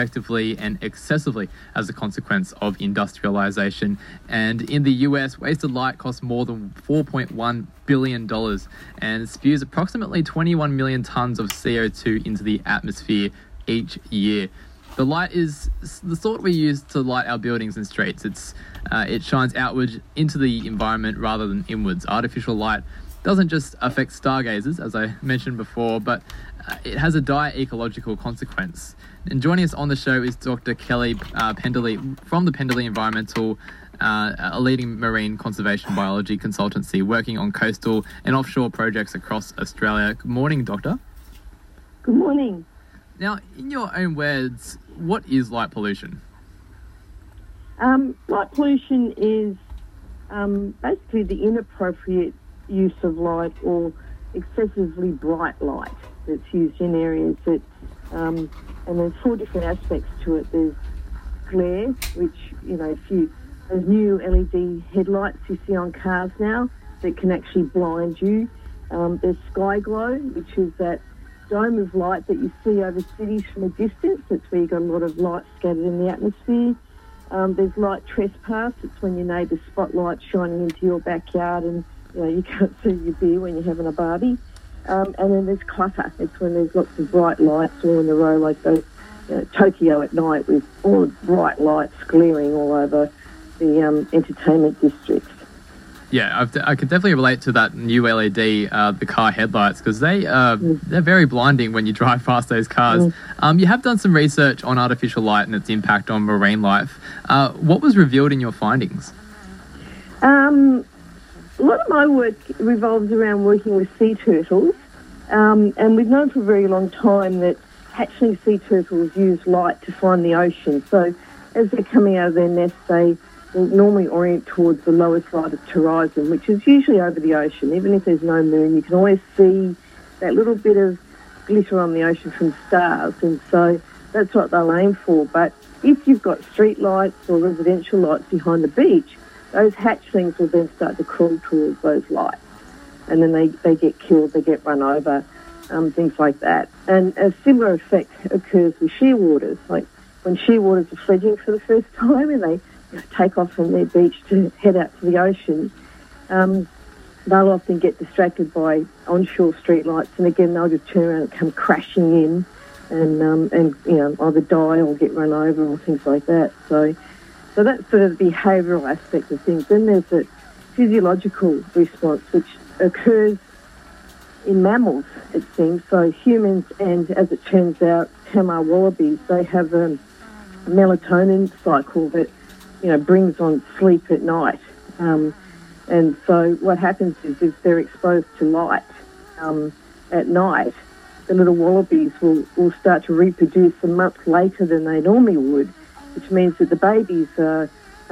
effectively and excessively as a consequence of industrialization. And in the US, wasted light costs more than $4.1 billion and spews approximately 21 million tons of CO2 into the atmosphere each year. The light is the sort we use to light our buildings and streets. It shines outward into the environment rather than inwards. Artificial light doesn't just affect stargazers, as I mentioned before, but it has a dire ecological consequence. And joining us on the show is Dr. Kelly Penderley from the Penderley Environmental, a leading marine conservation biology consultancy working on coastal and offshore projects across Australia. Good morning, Doctor. Good morning. Now, in your own words, what is light pollution? Light pollution is basically the inappropriate use of light or excessively bright light that's used in areas that, and there's 4 different aspects to it. There's glare, which, those new LED headlights you see on cars now that can actually blind you. There's sky glow, which is that dome of light that you see over cities from a distance. That's where you've got a lot of light scattered in the atmosphere. There's light trespass. It's when your neighbour's spotlight shining into your backyard and you can't see your beer when you're having a barbie. And then there's clutter. It's when there's lots of bright lights all in a row, like those Tokyo at night with all the bright lights glaring all over the entertainment districts. Yeah, I could definitely relate to that new LED, the car headlights, because they're very blinding when you drive past those cars. You have done some research on artificial light and its impact on marine life. What was revealed in your findings? A lot of my work revolves around working with sea turtles, and we've known for a very long time that hatchling sea turtles use light to find the ocean. So as they're coming out of their nest, they will normally orient towards the lowest light of horizon, which is usually over the ocean. Even if there's no moon, you can always see that little bit of glitter on the ocean from stars, and so that's what they'll aim for. But if you've got street lights or residential lights behind the beach, those hatchlings will then start to crawl towards those lights, and then they get killed, they get run over, things like that. And a similar effect occurs with shearwaters. Like when shearwaters are fledging for the first time and they take off from their beach to head out to the ocean, they'll often get distracted by onshore street lights, and again they'll just turn around and come crashing in and either die or get run over or things like that. So that's sort of the behavioural aspect of things. Then there's a physiological response which occurs in mammals, it seems. So humans and, as it turns out, Tamar wallabies, they have a melatonin cycle that brings on sleep at night. And so what happens is if they're exposed to light at night, the little wallabies will start to reproduce a month later than they normally would, which means that the babies are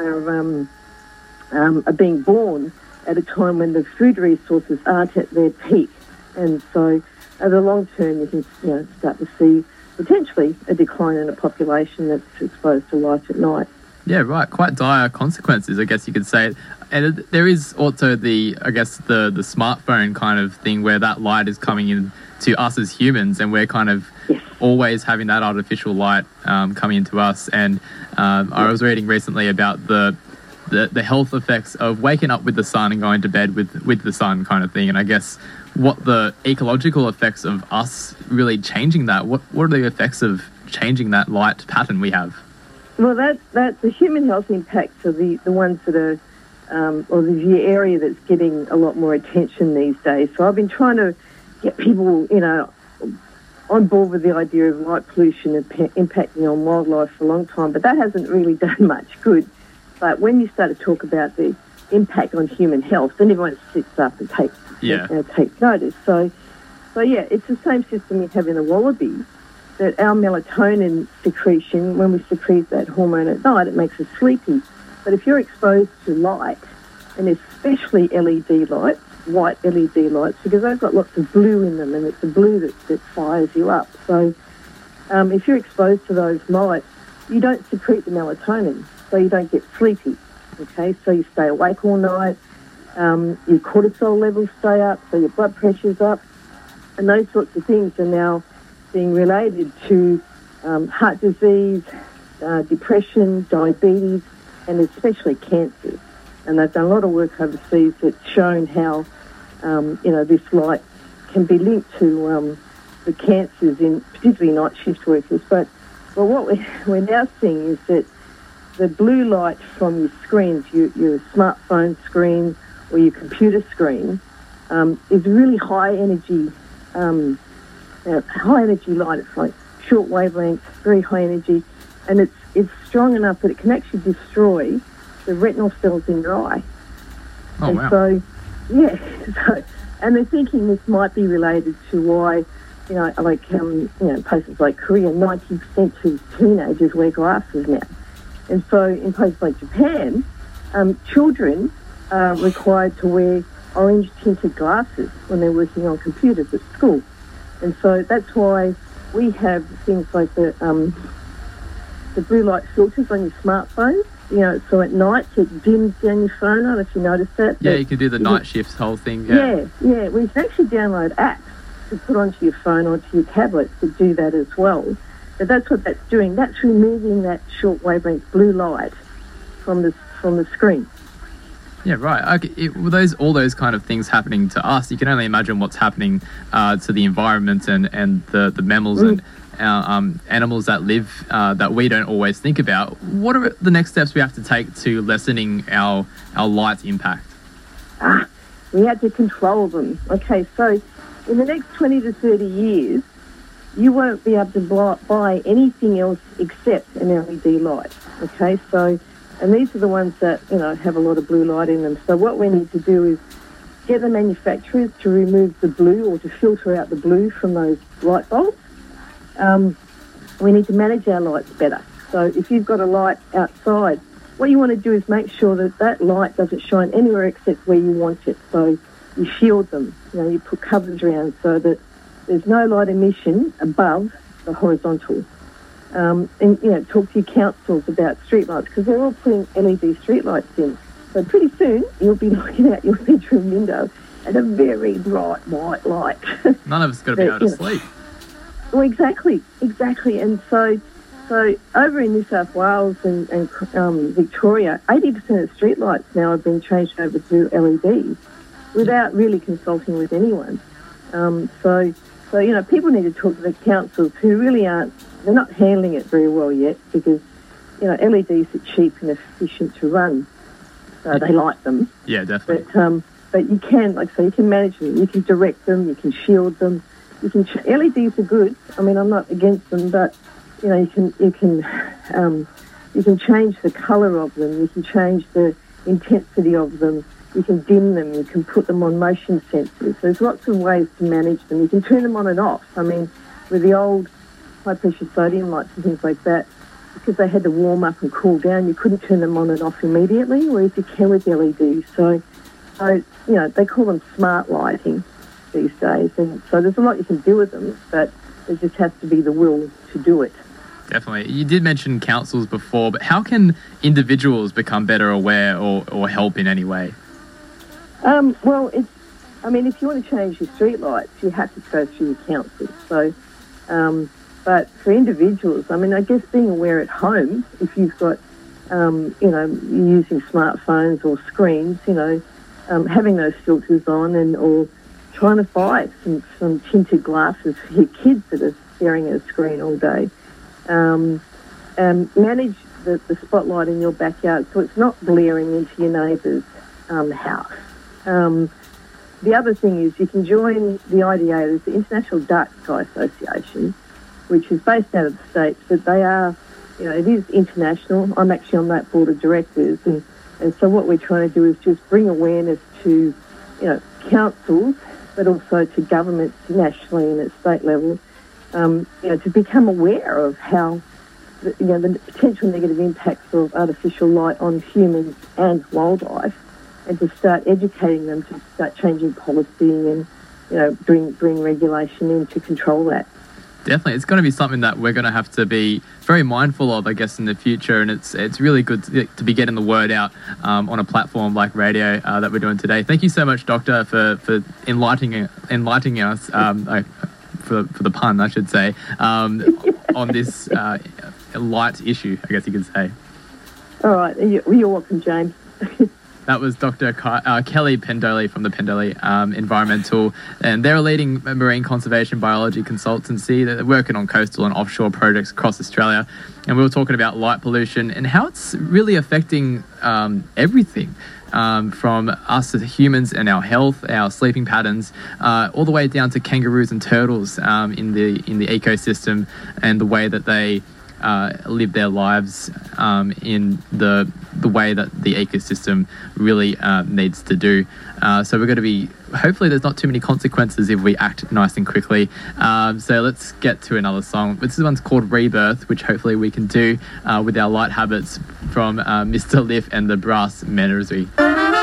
being born at a time when the food resources aren't at their peak. And so over the long term, you can start to see potentially a decline in a population that's exposed to light at night. Yeah, right. Quite dire consequences, I guess you could say. And there is also the smartphone kind of thing where that light is coming in to us as humans, and we're kind of always having that artificial light coming into us. And I was reading recently about the health effects of waking up with the sun and going to bed with the sun kind of thing. And I guess what the ecological effects of us really changing that, what are the effects of changing that light pattern we have? Well, that's the human health impacts are the ones that are, or the area that's getting a lot more attention these days. So I've been trying to get people, on board with the idea of light pollution impacting on wildlife for a long time, but that hasn't really done much good. But when you start to talk about the impact on human health, then everyone sits up and takes notice. So yeah, it's the same system we have in the wallaby, that our melatonin secretion, when we secrete that hormone at night, it makes us sleepy. But if you're exposed to light, and especially LED lights, white LED lights, because they've got lots of blue in them, and it's the blue that fires you up. So if you're exposed to those lights, you don't secrete the melatonin, so you don't get sleepy, okay? So you stay awake all night, your cortisol levels stay up, so your blood pressure's up, and those sorts of things are now being related to heart disease, depression, diabetes, and especially cancers. And they've done a lot of work overseas that's shown how, this light can be linked to the cancers in particularly night shift workers. But what we're now seeing is that the blue light from your screens, your smartphone screen or your computer screen, is really high energy light. It's like short wavelengths, very high energy, and it's strong enough that it can actually destroy the retinal cells in your eye. Oh, and wow. So, and they're thinking this might be related to why, places like Korea, 90% of teenagers wear glasses now. And so in places like Japan, children are required to wear orange-tinted glasses when they're working on computers at school. And so that's why we have things like the blue light filters on your smartphone. So at night it dims down your phone. I don't know if you noticed that. Yeah, you can do the night shifts whole thing. Yeah. Well, you can actually download apps to put onto your phone or to your tablet to do that as well. But that's what that's doing. That's removing that short wavelength blue light from the screen. Yeah, right. Okay, with all those kind of things happening to us, you can only imagine what's happening to the environment and the mammals and animals that live that we don't always think about. What are the next steps we have to take to lessening our light's impact? We have to control them. Okay, so in the next 20 to 30 years, you won't be able to buy anything else except an LED light. Okay, so, and these are the ones that, have a lot of blue light in them. So what we need to do is get the manufacturers to remove the blue or to filter out the blue from those light bulbs. We need to manage our lights better. So if you've got a light outside, what you want to do is make sure that light doesn't shine anywhere except where you want it. So you shield them. You put covers around so that there's no light emission above the horizontal. And talk to your councils about streetlights because they're all putting LED streetlights in. So pretty soon you'll be looking out your bedroom window at a very bright white light. None of us got to be able to sleep. Well, exactly. And so over in New South Wales and Victoria, 80% of streetlights now have been changed over to LEDs without really consulting with anyone. So people need to talk to the councils who really they're not handling it very well yet because, LEDs are cheap and efficient to run. So they like them. Yeah, definitely. But you can, you can manage them. You can direct them. You can shield them. LEDs are good. I mean, I'm not against them, but you can change the colour of them. You can change the intensity of them. You can dim them. You can put them on motion sensors. There's lots of ways to manage them. You can turn them on and off. I mean, with the old high-pressure sodium lights and things like that, because they had to warm up and cool down, you couldn't turn them on and off immediately, whereas you can with LEDs. So they call them smart lighting these days. And so there's a lot you can do with them, but there just has to be the will to do it. Definitely. You did mention councils before, but how can individuals become better aware or help in any way? If you want to change your street lights, you have to go through your council. So, but for individuals, I guess being aware at home, if you've got, you're using smartphones or screens, having those filters on or trying to buy some tinted glasses for your kids that are staring at a screen all day. Manage the spotlight in your backyard so it's not glaring into your neighbour's house. The other thing is you can join the IDA, the International Dark Sky Association, which is based out of the States, but they are, it is international. I'm actually on that board of directors, and so what we're trying to do is just bring awareness to, councils, but also to governments nationally and at state level, to become aware of how, the potential negative impacts of artificial light on humans and wildlife, and to start educating them, to start changing policy and, bring regulation in to control that. Definitely. It's going to be something that we're going to have to be very mindful of, I guess, in the future. And it's really good to be getting the word out on a platform like radio that we're doing today. Thank you so much, Doctor, for enlightening us, for the pun, I should say, on this light issue, I guess you could say. All right. You're welcome, James. That was Dr. Kelly Pendoley from the Pendoley Environmental, and they're a leading marine conservation biology consultancy. They're working on coastal and offshore projects across Australia, and we were talking about light pollution and how it's really affecting everything. From us as humans and our health, our sleeping patterns, all the way down to kangaroos and turtles in the ecosystem, and the way that they live their lives in the way that the ecosystem really needs to do. So we're going to be, hopefully there's not too many consequences if we act nice and quickly. So let's get to another song. This one's called Rebirth, which hopefully we can do with our light habits from Mr. Liff and the Brass Menagerie.